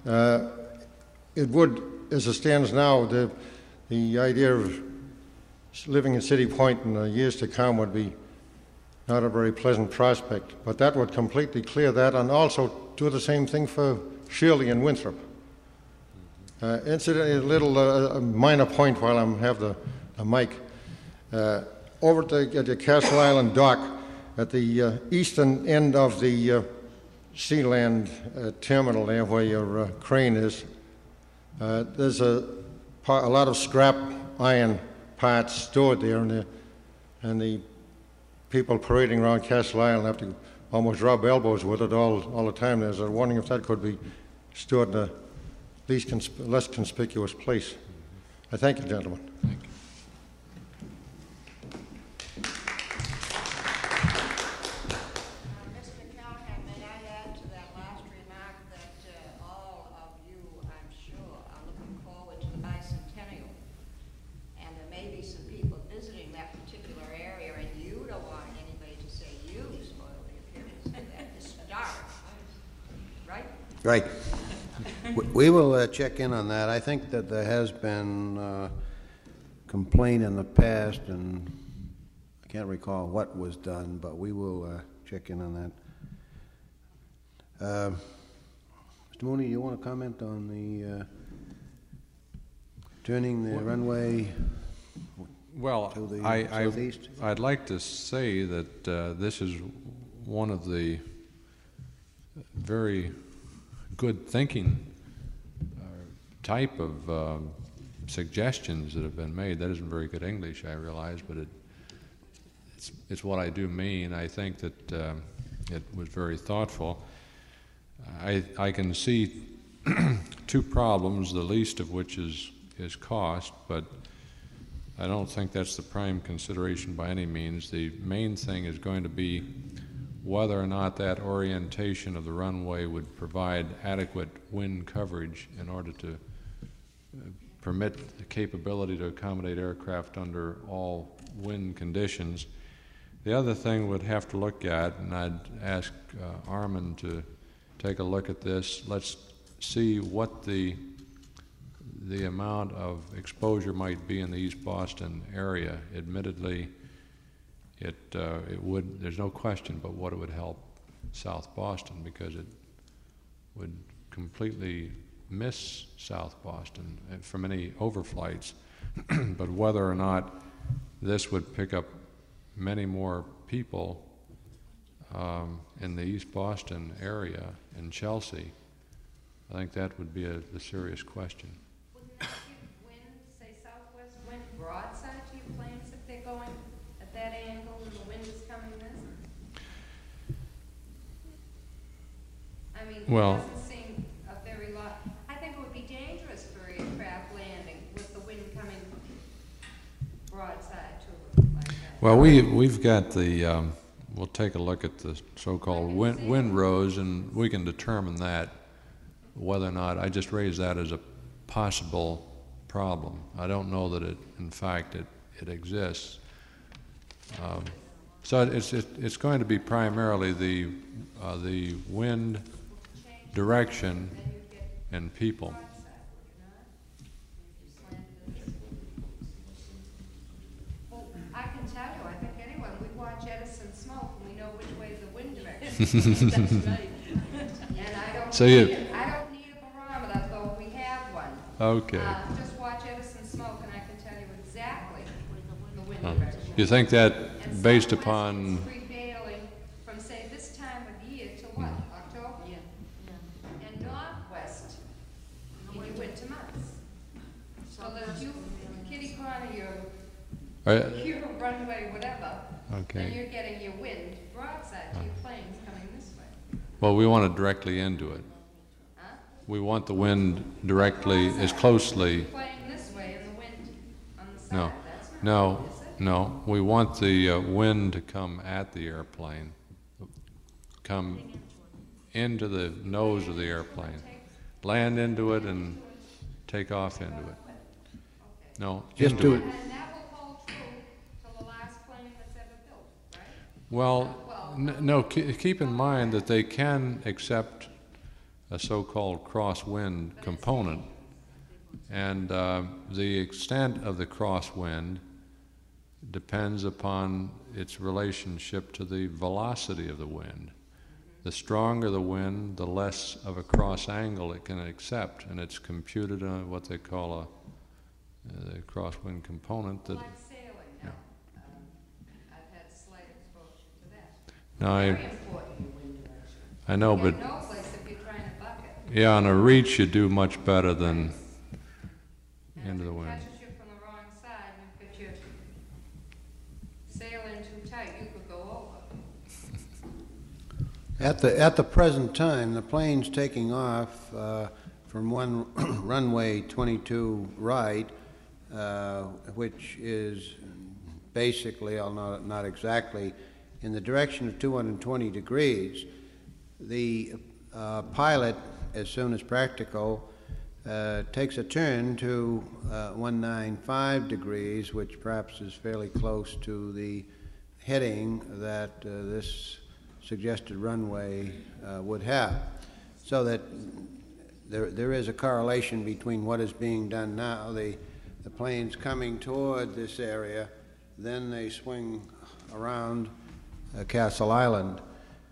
it would, as it stands now, the idea of living in City Point in the years to come would be not a very pleasant prospect. But that would completely clear that, and also do the same thing for Shirley and Winthrop. Incidentally, a little minor point while I have the mic. Over at the Castle Island dock, at the eastern end of the Sealand terminal there where your crane is, there's a lot of scrap iron parts stored there, and the people parading around Castle Island have to almost rub elbows with it all the time. There's a wondering if that could be stored in a less conspicuous place. I thank you, gentlemen. Thank you. Right. We will check in on that. I think that there has been complaint in the past, and I can't recall what was done, but we will check in on that. Mr. Mooney, you want to comment on the turning the runway well, to the southeast? I'd like to say that this is one of the very good thinking type of suggestions that have been made. That isn't very good English, I realize, but it's what I do mean. I think that it was very thoughtful. I can see two problems, the least of which is cost, but I don't think that's the prime consideration by any means. The main thing is going to be whether or not that orientation of the runway would provide adequate wind coverage in order to permit the capability to accommodate aircraft under all wind conditions. The other thing we'd have to look at, and I'd ask Armin to take a look at this, let's see what the amount of exposure might be in the East Boston area. Admittedly, it would, there's no question but what it would help South Boston, because it would completely miss South Boston from any overflights. But whether or not this would pick up many more people in the East Boston area, in Chelsea, I think that would be a serious question. Wouldn't that give wind, say southwest wind, broadside to your planes if they're going at that angle and the wind is coming this? I mean, well, it doesn't seem a very lot. I think it would be dangerous for aircraft landing with the wind coming broadside to them like that. Well, we've got the, we'll take a look at the so-called wind rows, and we can determine that, whether or not, I just raised that as a possible problem. I don't know that it, in fact, it exists. So it's going to be primarily the wind direction and people. Well, I can tell you, I think anyone, we watch Edison smoke and we know which way the wind direction. That's right. And I don't So need a barometer, though we have one. Okay. Just watch Edison smoke and I can tell you exactly the wind direction. You think that And based southwest upon... is prevailing from, say, this time of year to what, October? Yeah. And northwest in your winter months. So that you, kitty corner, your runway, whatever, Okay. then you're getting your wind broadside to your planes coming this way. Well, we want it directly into it. Huh? We want the wind directly, as closely... Playing this way and the wind on the side. No, no. We want the wind to come at the airplane, come into the nose of the airplane, land into it, and take off into it. No, Just into do it. And that will hold true till the last plane that's ever built, right? Well, no, keep in mind that they can accept a so-called crosswind component, and the extent of the crosswind depends upon its relationship to the velocity of the wind. The stronger the wind, the less of a cross angle it can accept, and it's computed on what they call the crosswind component. That, Like sailing, no. I've had slight exposure to that. now Very important, your wind direction. I know, You but have no place if you're trying to buck it. yeah, on a reach you do much better than into the wind. Catches you from the wrong side, and if you're sailing too tight, you could go over. At the present time, the plane's taking off from one runway 22 right, which is basically, although not exactly, in the direction of 220 degrees. The pilot, as soon as practical, takes a turn to 195 degrees, which perhaps is fairly close to the heading that this suggested runway would have. So that there is a correlation between what is being done now, the plane's coming toward this area, then they swing around Castle Island.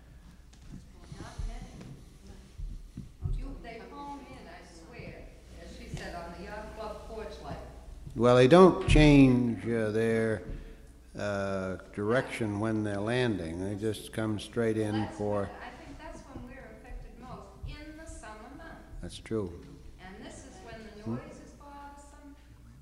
They home in, I swear, as she said, on the yacht club porch light. Well, they don't change their direction when they're landing. They just come straight in for... I think that's when we're affected most, in the summer months. That's true. And this is when the noise is bothersome,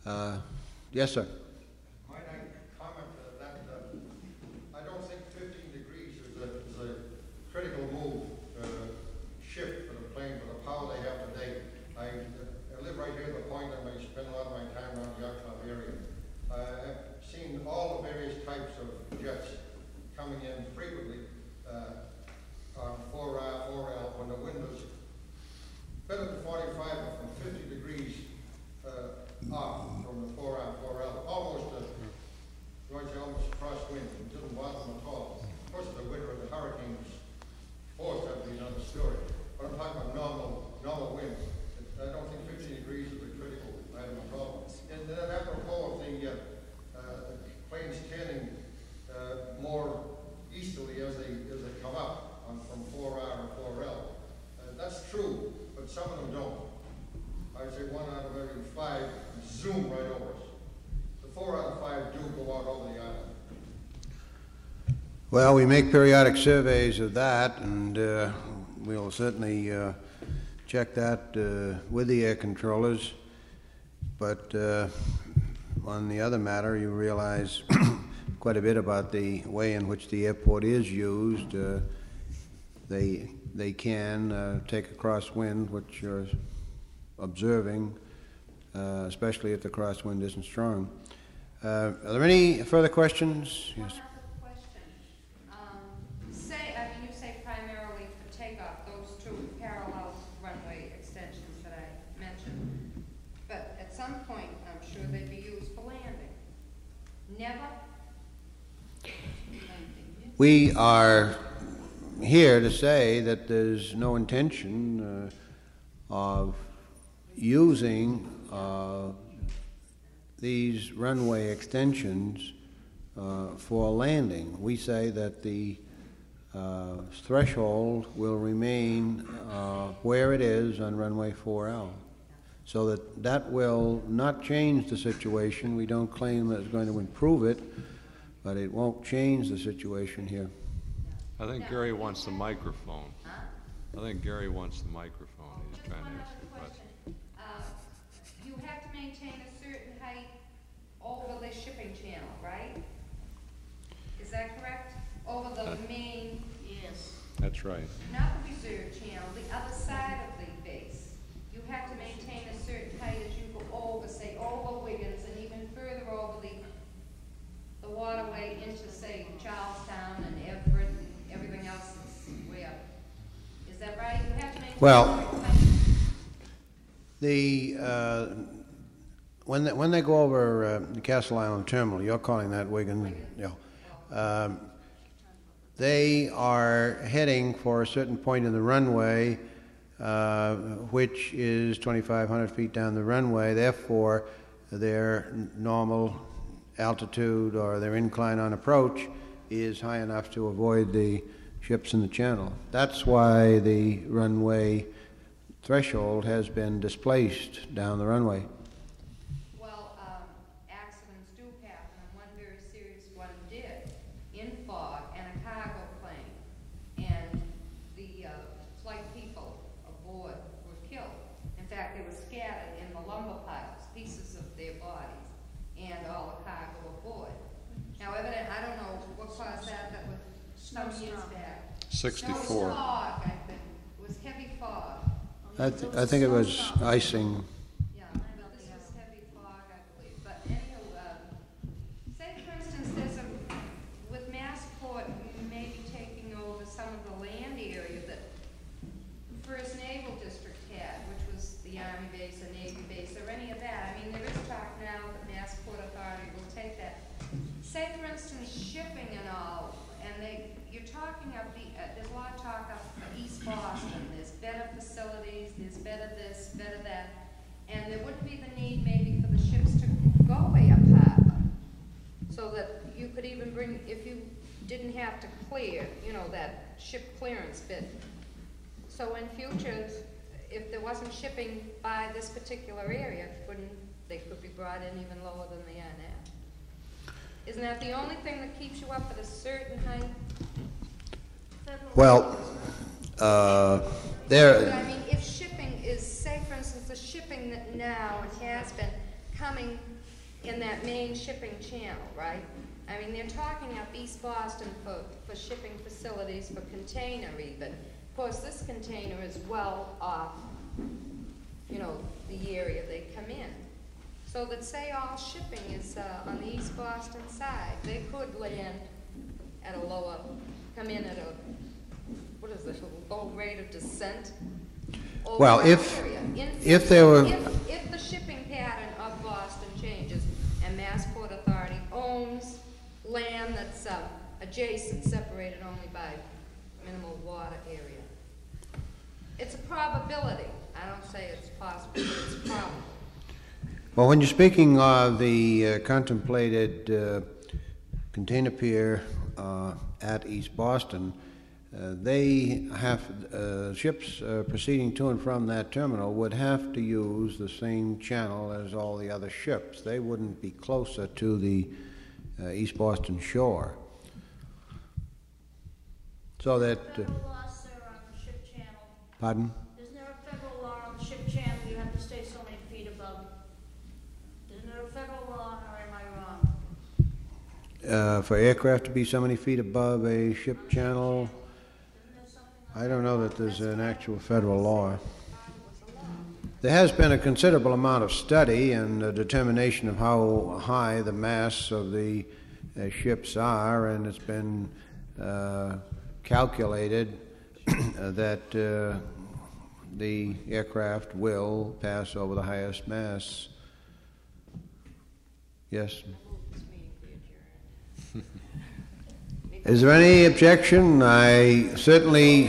Yes, sir. Might I comment that I don't think 15 degrees is a critical move, shift for the plane, for the power they have today. I live right here at the point, and I spend a lot of my time around the Yacht Club area. I've seen all the various types of jets coming in frequently on 4L when the wind was better than 45, but from 50 degrees off from the 4L, almost almost crosswind. It didn't bother them at all. Of course, the winter of the hurricanes forced that to be another story. But I'm talking about normal winds. I don't think 15 degrees is a critical item at all. And then apropos of the planes turning more easterly as they come up from 4R or 4L. That's true, but some of them don't. I would say 1 out of every 5 zoom right over us. The 4 out of 5 do go out over the island. Well, we make periodic surveys of that, and we'll certainly check that with the air controllers. But on the other matter, you realize quite a bit about the way in which the airport is used. They can take a crosswind, which you're observing, especially if the crosswind isn't strong. Are there any further questions? Yes. You say primarily for takeoff, those two parallel runway extensions that I mentioned. But at some point, I'm sure they'd be used for landing. Never? We are here to say that there's no intention of using these runway extensions for landing. We say that the threshold will remain where it is on runway 4L, so that will not change the situation. We don't claim that it's going to improve it, but it won't change the situation here. I think Gary wants the microphone. I think Gary wants the microphone. He's trying to ask the question. You have to maintain a certain height over the shipping channel, right? Is that correct? Over the main... Yes. That's right. Not the reserve channel, the other side of the base. You have to maintain a certain height as you go over, say, over Wiggins and even further over the waterway into, say, Charlestown and Everett and everything else is way up. Is that right? You have to maintain when they go over the Castle Island Terminal, you're calling that Wiggins? Yeah. They are heading for a certain point in the runway, which is 2,500 feet down the runway. Therefore, their normal altitude or their incline on approach is high enough to avoid the ships in the channel. That's why the runway threshold has been displaced down the runway. Well, accidents do happen, and one very serious one did in fog and a cargo plane, and the flight people aboard were killed. In fact, they were scattered in the lumber piles, pieces of their bodies, and all the cargo aboard. Now, evidently, I don't know what caused that was some years back. 64. Fog, I think. It was heavy fog. I think it was icing. Yeah, this was heavy fog, I believe. But anyhow, say for instance, with Massport, you may be taking over some of the land area that the First Naval District had, which was the Army base, the Navy base, or any of that. I mean, there is talk now that Massport Authority will take that. Say for instance, shipping and all, and you're talking of there's a lot of talk of East Boston. There's better facilities, there's better this, better that, and there wouldn't be the need maybe for the ships to go way up harbor, so that you could even bring, if you didn't have to clear, that ship clearance bit. So in future, if there wasn't shipping by this particular area, they could be brought in even lower than they are now. Isn't that the only thing that keeps you up at a certain height? Well, there. I mean, if shipping is, say for instance, the shipping that now it has been coming in that main shipping channel, right? I mean, they're talking up East Boston for shipping facilities, for container even. Of course, this container is well off, you know, the area they come in. So that say all shipping is on the East Boston side, they could land at a lower, come in at a, what is this, a low rate of descent? Well, if there were... If the shipping pattern of Boston changes and Massport Authority owns land that's adjacent, separated only by minimal water area. It's a probability. I don't say it's possible, but it's probable. Well, when you're speaking of the contemplated container pier at East Boston, they have, ships proceeding to and from that terminal would have to use the same channel as all the other ships. They wouldn't be closer to the East Boston shore. So that... Federal law, sir, on the ship channel. Pardon? Isn't there a federal law on the ship channel you have to stay so many feet above? Isn't there a federal law, or am I wrong? For aircraft to be so many feet above a ship channel, I don't know that there's an actual federal law. There has been a considerable amount of study and determination of how high the masts of the ships are, and it's been calculated that the aircraft will pass over the highest masts. Yes? Is there any objection? I certainly...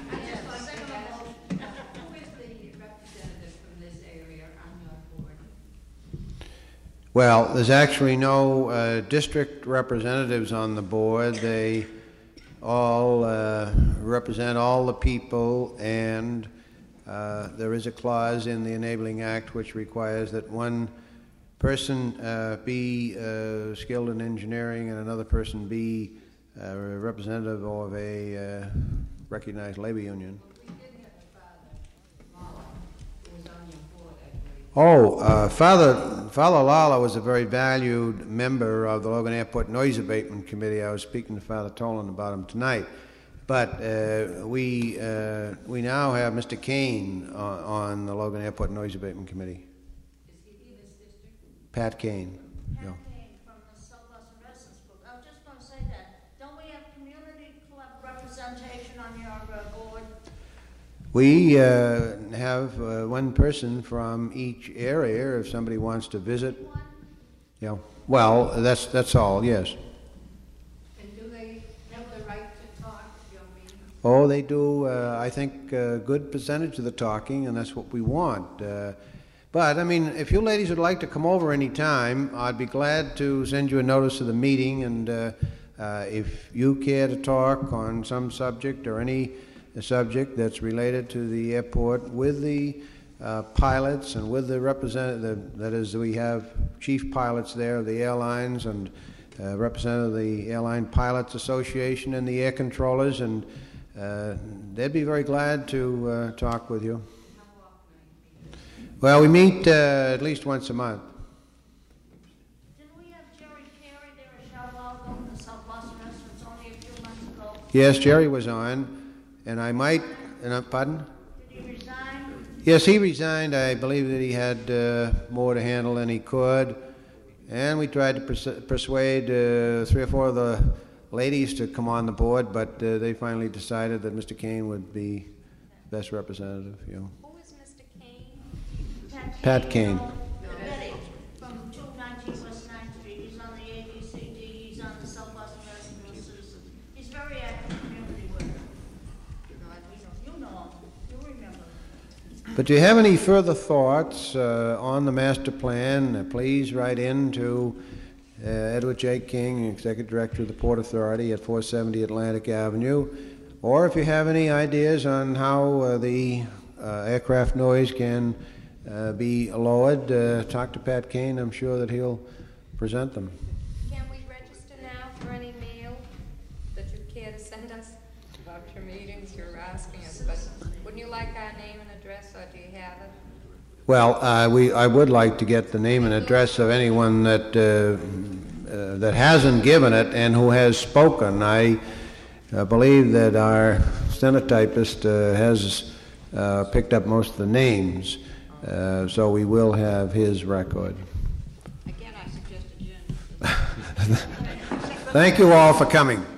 Well, there's actually no district representatives on the board. They all represent all the people, and there is a clause in the Enabling Act which requires that one person be skilled in engineering and another person be a representative of a recognized labor union. Father Lala was a very valued member of the Logan Airport Noise Abatement Committee. I was speaking to Father Tolan about him tonight. But we now have Mr. Kane on the Logan Airport Noise Abatement Committee. Is he in his district? Pat Kane. Pat Yeah. Kane from the South Boston Residents Group. I was just going to say that. Don't we have community club representation on your board? We have one person from each area if somebody wants to visit. Yeah. Well, that's all. Yes. And do they have the right to talk at your meeting? Oh, they do. I think a good percentage of the talking, and that's what we want. But I mean, if you ladies would like to come over any time, I'd be glad to send you a notice of the meeting. And if you care to talk on some subject or any subject that's related to the airport with the pilots and with the representative, that is, we have chief pilots there of the airlines and representative of the Airline Pilots Association and the air controllers, and they'd be very glad to talk with you. Well, we meet at least once a month. Didn't we have Jerry Carey there at Charlotte in the South Boston Restaurants only a few months ago? Yes, Jerry was on. And I might, pardon? Did he resign? Yes, he resigned. I believe that he had more to handle than he could. And we tried to persuade 3 or 4 of the ladies to come on the board, but they finally decided that Mr. Kane would be best representative. You know. Who is Mr. Kane? Pat Kane. Betty, from 219 West 9th Street. He's on the ABCD. He's on the South Boston Resident Citizen. He's very active in community work. You know him. You remember. But do you have any further thoughts on the master plan? Please write in to Edward J. King, Executive Director of the Port Authority at 470 Atlantic Avenue. Or if you have any ideas on how the aircraft noise can be lowered, talk to Pat Kane. I'm sure that he'll present them. Can we register now for any mail that you'd care to send us about your meetings? You're asking us, but wouldn't you like our name and address, or do you have it? Well, I would like to get the name and address of anyone that that hasn't given it and who has spoken. I believe that our stenotypist has picked up most of the names, so we will have his record. Again, I suggest adjournment. Thank you all for coming.